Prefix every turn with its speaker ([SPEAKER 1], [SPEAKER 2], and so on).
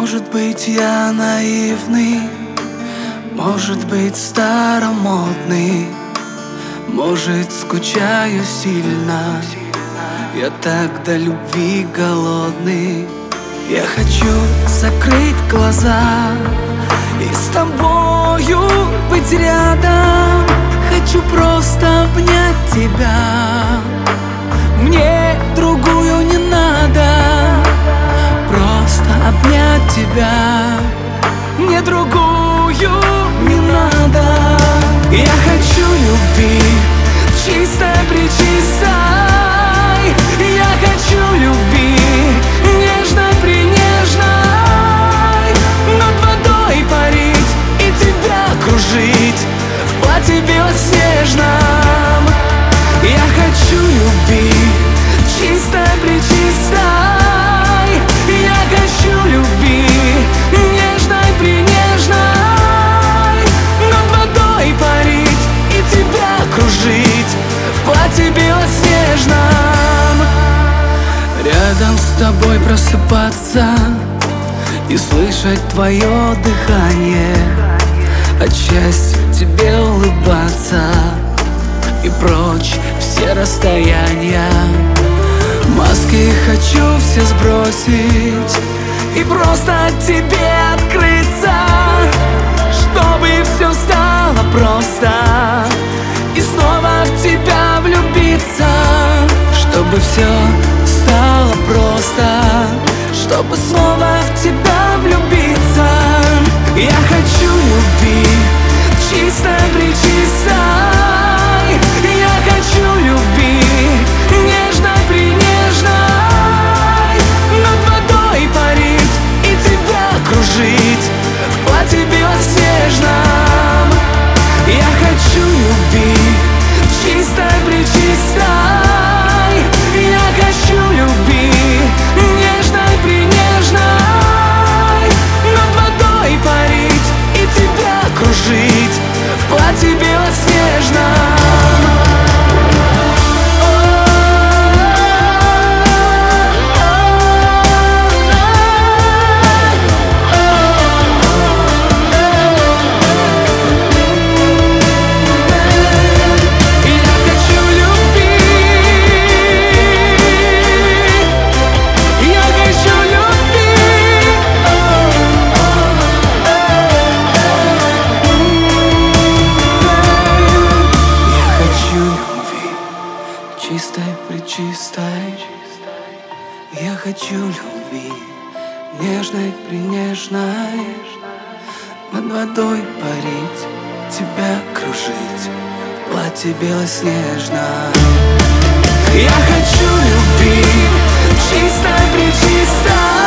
[SPEAKER 1] Может быть, я наивный, может быть, старомодный, может, скучаю сильно, я так до любви голодный. Я хочу закрыть глаза и с тобою быть рядом. Хочу просто обнять тебя, мне другую не надо. Просто обнять тебя, мне другую не надо. Я хочу любви чистой-пречистой, я хочу любви нежной-пренежной, над водой парить и тебя кружить в платье белоснежном. Я хочу любви чистой-пречистой, я хочу любви нежной-пренежной, над водой парить и тебя кружить в платье белоснежном. Рядом с тобой просыпаться и слышать твое дыхание, от счастья тебе улыбаться и прочь все расстояния. Маски хочу все сбросить и просто тебе открыться, чтобы все стало просто и снова в тебя влюбиться. Чтобы все стало просто, чтобы снова в тебя влюбиться. Я хочу любви чистой-пречистой, я хочу любви нежной-пренежной, над водой парить и тебя кружить в платье белоснежном. Я хочу любви чистой-пречистой, я хочу любви нежной-пренежной, над водой парить и тебя кружить в платье белоснежном. Чистой-пречистой, я хочу любви нежной-пренежной, над водой парить, тебя кружить в платье белоснежном. Я хочу любви чистой-пречистой.